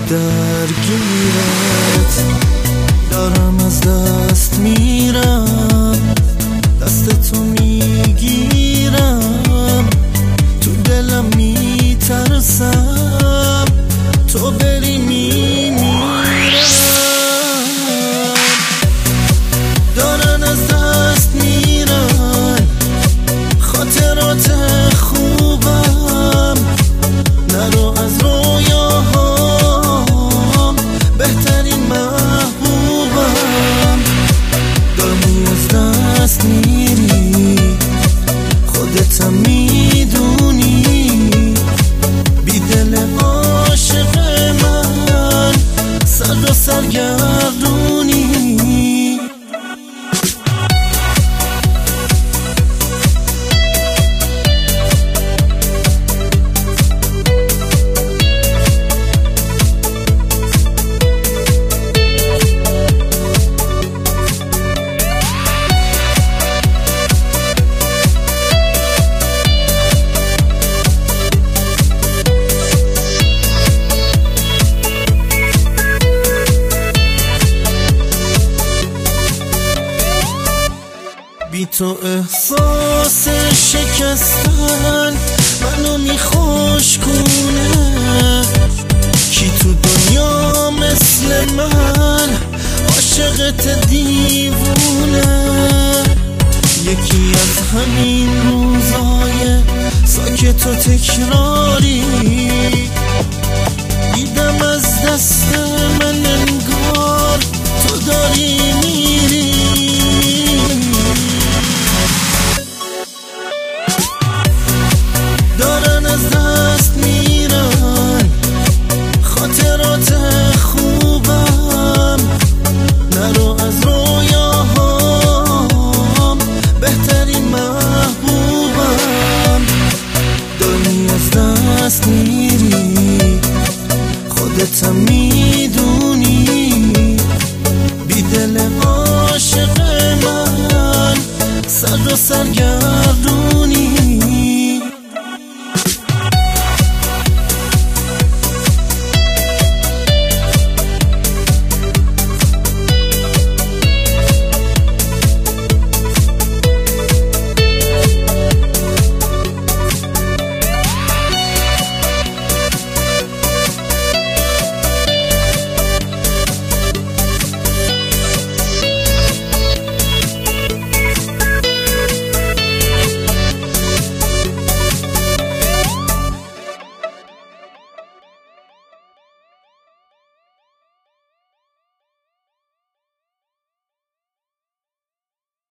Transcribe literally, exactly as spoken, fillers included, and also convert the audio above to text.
درگیرت دارم، از دست میرم، دست تو میگیرم، تو دلم میترسم تو بری میمیرم. دارن از دست میرن خاطرات خوبم، نرو از رویاهام، بهترین محبوبم. داری از دست میری خودتم میدونی، بی دل عاشق من سر و سرگردونی. بی تو احساس شکستن منو میخوشکونه. کی تو دنیا مثل من عاشقت دیوونه؟ یکی از همین روزای ساکت و تکراری دیدم از دست من انگار تو داری میری. دارن از دست میرن خاطرات خوبم، نرو از رویاهام، بهترین محبوبم. داری از دست میری خودتم میدونی، بی دل عاشق من سر و سرگردونی.